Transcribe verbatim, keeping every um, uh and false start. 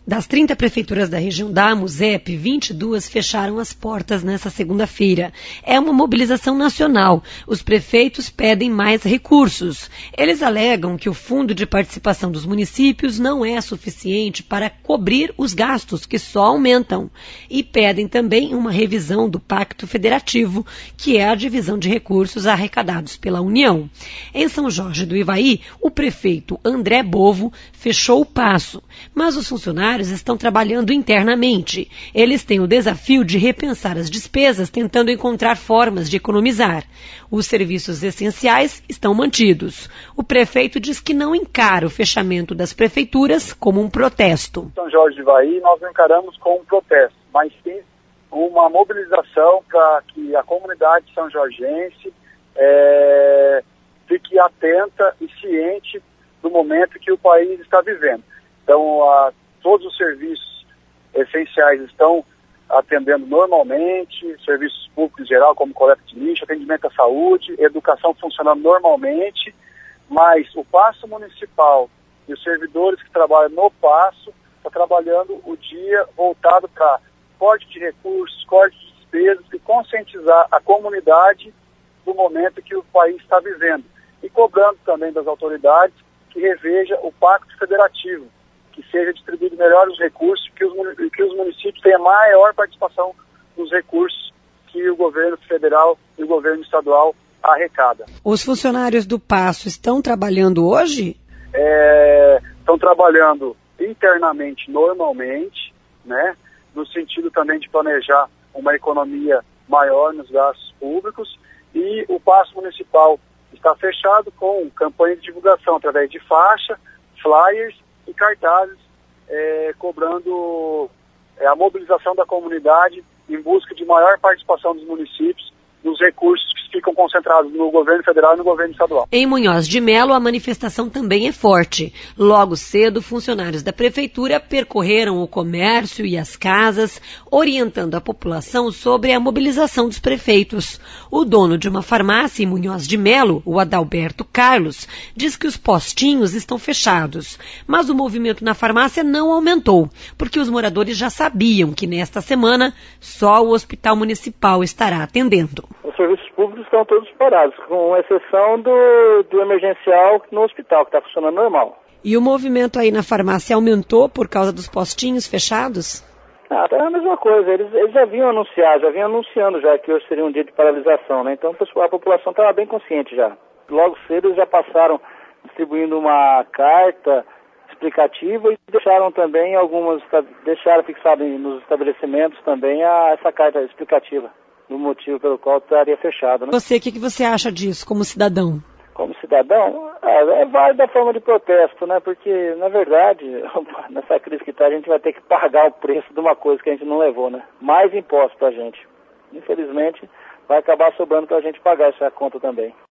Das trinta prefeituras da região da AMUSEP, vinte e duas fecharam as portas nesta segunda-feira. É uma mobilização nacional. Os prefeitos pedem mais recursos. Eles alegam que o Fundo de Participação dos Municípios não é suficiente para cobrir os gastos, que só aumentam. E pedem também uma revisão do Pacto Federativo, que é a divisão de recursos arrecadados pela União. Em São Jorge do Ivaí, o prefeito André Bovo fechou o passo, mas os funcionários estão trabalhando internamente. Eles têm o desafio de repensar as despesas, tentando encontrar formas de economizar. Os serviços essenciais estão mantidos. O prefeito diz que não encara o fechamento das prefeituras como um protesto. São Jorge do Ivaí nós não encaramos como um protesto, mas sim uma mobilização para que a comunidade são-jorgense é, fique atenta e ciente do momento que o país está vivendo. Então, a todos os serviços essenciais estão atendendo normalmente, serviços públicos em geral, como coleta de lixo, atendimento à saúde, educação funcionando normalmente, mas o Paço Municipal e os servidores que trabalham no Paço estão trabalhando o dia voltado para corte de recursos, corte de despesas e conscientizar a comunidade do momento que o país está vivendo. E cobrando também das autoridades que reveja o Pacto Federativo, que seja distribuído melhor os recursos, que os, que os municípios tenham maior participação nos recursos que o governo federal e o governo estadual arrecada. Os funcionários do Paço estão trabalhando hoje? É, estão trabalhando internamente, normalmente, né, no sentido também de planejar uma economia maior nos gastos públicos, e o Paço Municipal está fechado com campanha de divulgação através de faixa, flyers e cartazes, é, cobrando é, a mobilização da comunidade em busca de maior participação dos municípios nos recursos que ficam concentrados no governo federal e no governo estadual. Em Munhoz de Melo, a manifestação também é forte. Logo cedo, funcionários da prefeitura percorreram o comércio e as casas, orientando a população sobre a mobilização dos prefeitos. O dono de uma farmácia em Munhoz de Melo, o Adalberto Carlos, diz que os postinhos estão fechados. Mas o movimento na farmácia não aumentou, porque os moradores já sabiam que nesta semana só o Hospital Municipal estará atendendo. Os serviços públicos estão todos parados, com exceção do, do emergencial no hospital, que está funcionando normal. E o movimento aí na farmácia aumentou por causa dos postinhos fechados? Ah, é a mesma coisa. Eles, eles já vinham anunciar, já vinham anunciando já que hoje seria um dia de paralisação, né? Então a população estava bem consciente já. Logo cedo eles já passaram distribuindo uma carta explicativa e deixaram também algumas, deixaram fixado nos estabelecimentos também a, essa carta explicativa do motivo pelo qual estaria fechado, né? Você, o que, que você acha disso como cidadão? Como cidadão, é, é válida a forma de protesto, né? Porque, na verdade, nessa crise que está, a gente vai ter que pagar o preço de uma coisa que a gente não levou, né? Mais impostos para a gente. Infelizmente, vai acabar sobrando para a gente pagar essa conta também.